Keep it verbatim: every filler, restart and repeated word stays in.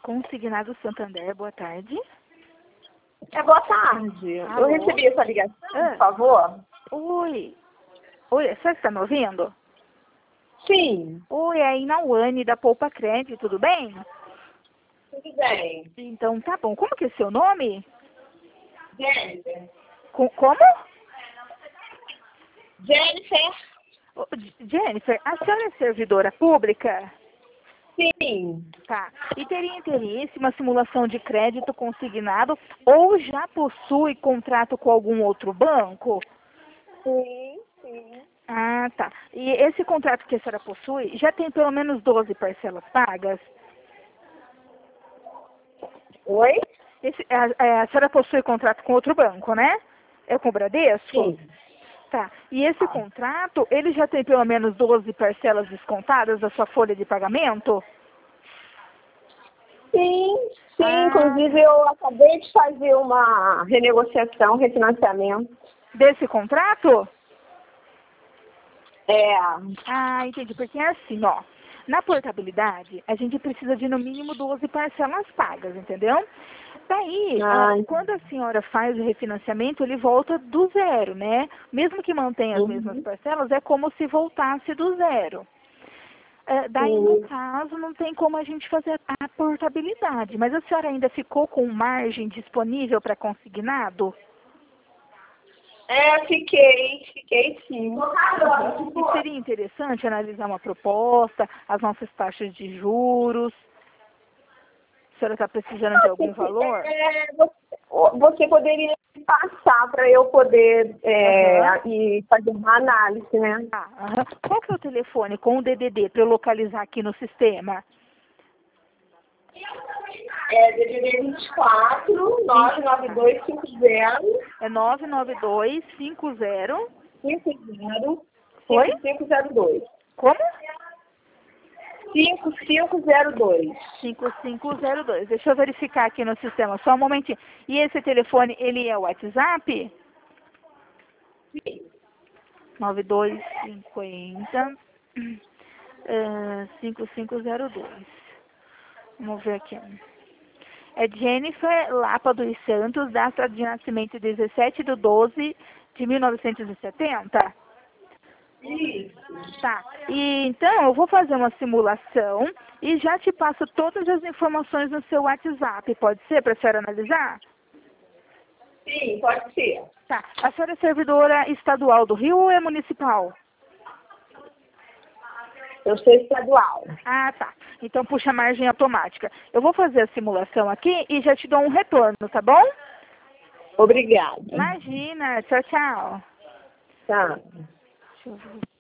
Consignado Santander, boa tarde. É, boa tarde. Alô? Eu recebi essa ligação, Ah. por favor. Oi. Oi, você está me ouvindo? Sim, Oi, é a Inauane da Poupa Crédito, tudo bem? tudo bem. Então, tá bom. Como que é seu nome? Jennifer. Co- como? Jennifer? Ô, J- Jennifer, a senhora é servidora pública? Sim. Tá. E teria interesse em uma simulação de crédito consignado ou já possui contrato com algum outro banco? Sim, sim. Ah, tá. E esse contrato que a senhora possui já tem pelo menos doze parcelas pagas? Oi? Esse, a, a, a senhora possui contrato com outro banco, né? É com o Bradesco? Sim. Tá. E esse contrato, ele já tem pelo menos doze parcelas descontadas da sua folha de pagamento? Sim, sim. Ah. Inclusive, eu acabei de fazer uma renegociação, refinanciamento. Desse contrato? É. Ah, entendi. Porque é assim, ó. Na portabilidade, a gente precisa de no mínimo doze parcelas pagas, entendeu? Daí, Ah, ah, quando a senhora faz o refinanciamento, ele volta do zero, né? Mesmo que mantenha as uhum. mesmas parcelas, é como se voltasse do zero. É, daí, no Sim. caso, não tem como a gente fazer a portabilidade. Mas a senhora ainda ficou com margem disponível para consignado? É, fiquei, fiquei sim. E seria interessante analisar uma proposta, as nossas taxas de juros. A senhora está precisando de algum valor? É, você, você poderia passar para eu poder é, Aham. e fazer uma análise, né? Ah, aham. Qual que é o telefone com o D D D para eu localizar aqui no sistema? É D D D vinte e quatro, nove nove dois cinco zero, É nove nove dois cinco zero. cinco zero, Oi? cinco cinco zero dois. Como? cinco cinco zero dois. cinco cinco zero dois. Deixa eu verificar aqui no sistema, só um momentinho. E esse telefone, ele é o WhatsApp? nove dois cinco zero, eh, cinco cinco zero dois. Vamos ver aqui. É Jennifer Lapa dos Santos, data de nascimento dezessete de doze de mil novecentos e setenta? Isso. Tá. E então eu vou fazer uma simulação e já te passo todas as informações no seu WhatsApp. Pode ser para a senhora analisar? Sim, pode ser. Tá. A senhora é servidora estadual do Rio ou é municipal? Eu sou estadual. Ah, tá. Então puxa a margem automática. Eu vou fazer a simulação aqui e já te dou um retorno, tá bom? Obrigada. Imagina. Tchau, tchau. Tá. Deixa eu ver.